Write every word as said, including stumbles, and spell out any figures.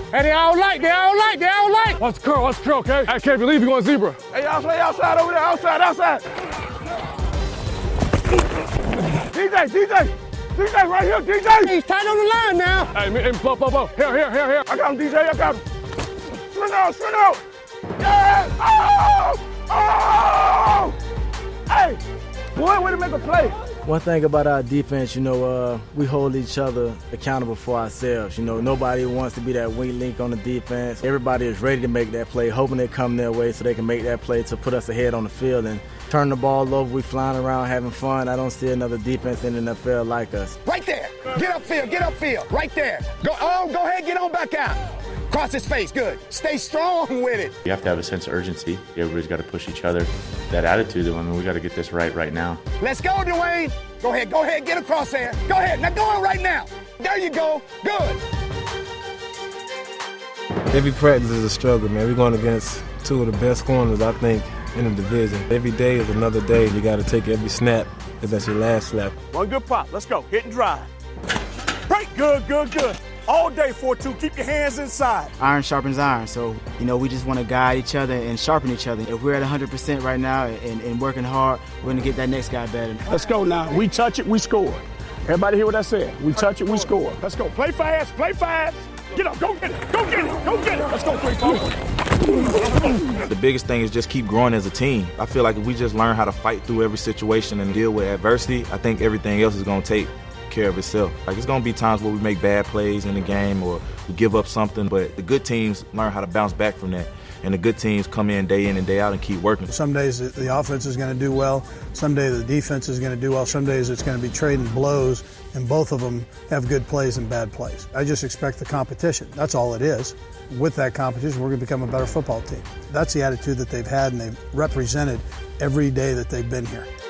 Hey, they all like, they all like, they all like. What's the curl? What's the curl, okay? I can't believe you're going zebra. Hey, y'all play outside over there, outside, outside. D J, D J, D J right here, D J. He's tight on the line now. Hey, me, me, blow, blow, blow. Here, here, here, here. I got him, D J, I got him. Spin out, spin out. Yeah! Oh! Oh! Hey, boy, way to make a play. One thing about our defense, you know, uh, we hold each other accountable for ourselves. You know, nobody wants to be that weak link on the defense. Everybody is ready to make that play, hoping they come their way so they can make that play to put us ahead on the field and turn the ball over. We flying around having fun. I don't see another defense in the N F L like us. Right there. Get upfield, get upfield. Right there. Go, oh, go ahead, get on back out. Cross his face, good. Stay strong with it. You have to have a sense of urgency. Everybody's got to push each other. That attitude, I mean, we got to get this right right now. Let's go, Dwayne. Go ahead, go ahead, get across there. Go ahead, now go on right now. There you go, good. Every practice is a struggle, man. We're going against two of the best corners, I think, in the division. Every day is another day. You got to take every snap if that's your last snap. One good pop, let's go, hit and drive. Break, good, good, good. All day, four two, keep your hands inside. Iron sharpens iron, so, you know, we just want to guide each other and sharpen each other. If we're at one hundred percent right now and, and working hard, we're going to get that next guy better. Let's go now. We touch it, we score. Everybody hear what I said? We touch it, we score. Let's go. Play fast, play fast. Get up, go get it, go get it, go get it. Let's go, three, four. The biggest thing is just keep growing as a team. I feel like if we just learn how to fight through every situation and deal with adversity, I think everything else is going to take care of itself. Like, it's going to be times where we make bad plays in the game or we give up something, but the good teams learn how to bounce back from that. And the good teams come in day in and day out and keep working. Some days the offense is going to do well. Some days the defense is going to do well. Some days it's going to be trading blows, and both of them have good plays and bad plays. I just expect the competition. That's all it is. With that competition, we're going to become a better football team. That's the attitude that they've had and they've represented every day that they've been here.